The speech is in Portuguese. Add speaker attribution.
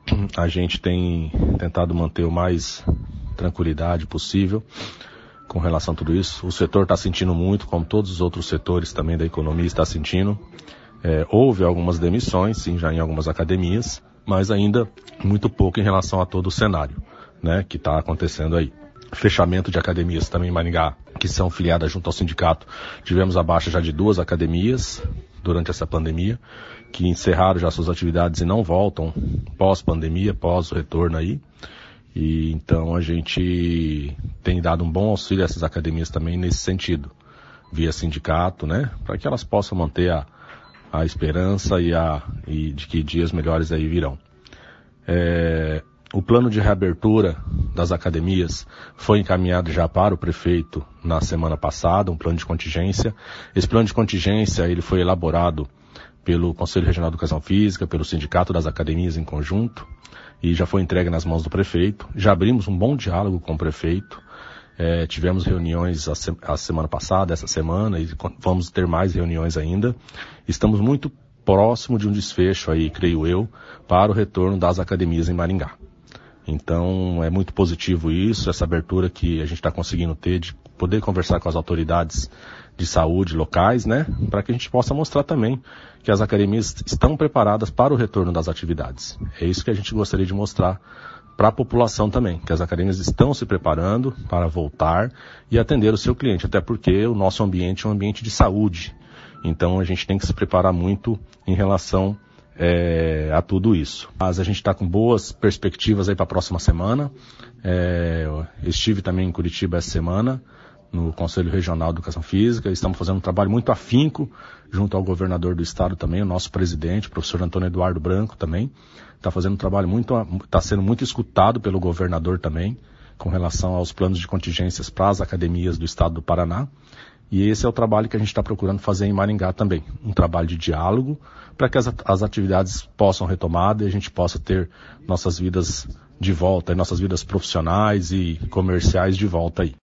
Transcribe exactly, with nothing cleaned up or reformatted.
Speaker 1: a gente tem tentado manter o mais tranquilidade possível com relação a tudo isso. O setor está sentindo muito, como todos os outros setores também da economia está sentindo. É, houve algumas demissões, sim, já em algumas academias, mas ainda muito pouco em relação a todo o cenário, né, que está acontecendo aí. Fechamento de academias também em Maringá, que são filiadas junto ao sindicato. Tivemos a baixa já de duas academias durante essa pandemia, que encerraram já suas atividades e não voltam pós-pandemia, pós o retorno aí. E então a gente tem dado um bom auxílio a essas academias também nesse sentido, via sindicato, né, para que elas possam manter a, a esperança e, a, e de que dias melhores aí virão. É, o plano de reabertura das academias foi encaminhado já para o prefeito na semana passada, um plano de contingência. Esse plano de contingência ele foi elaborado pelo Conselho Regional de Educação Física, pelo Sindicato das Academias em conjunto, e já foi entregue nas mãos do prefeito. Já abrimos um bom diálogo com o prefeito, é, tivemos reuniões a, se- a semana passada, essa semana, e vamos ter mais reuniões ainda. Estamos muito próximo de um desfecho aí, creio eu, para o retorno das academias em Maringá. Então é muito positivo isso, essa abertura que a gente está conseguindo ter de poder conversar com as autoridades de saúde locais, né, para que a gente possa mostrar também que as academias estão preparadas para o retorno das atividades. É isso que a gente gostaria de mostrar para a população também, que as academias estão se preparando para voltar e atender o seu cliente, até porque o nosso ambiente é um ambiente de saúde. Então a gente tem que se preparar muito em relação É, a tudo isso. Mas a gente está com boas perspectivas aí para a próxima semana. É, eu estive também em Curitiba essa semana, no Conselho Regional de Educação Física. Estamos fazendo um trabalho muito afinco junto ao governador do estado também, o nosso presidente, o professor Antônio Eduardo Branco também. Está fazendo um trabalho muito, está sendo muito escutado pelo governador também, com relação aos planos de contingências para as academias do estado do Paraná. E esse é o trabalho que a gente está procurando fazer em Maringá também. Um trabalho de diálogo para que as, as atividades possam retomar e a gente possa ter nossas vidas de volta, nossas vidas profissionais e comerciais de volta aí.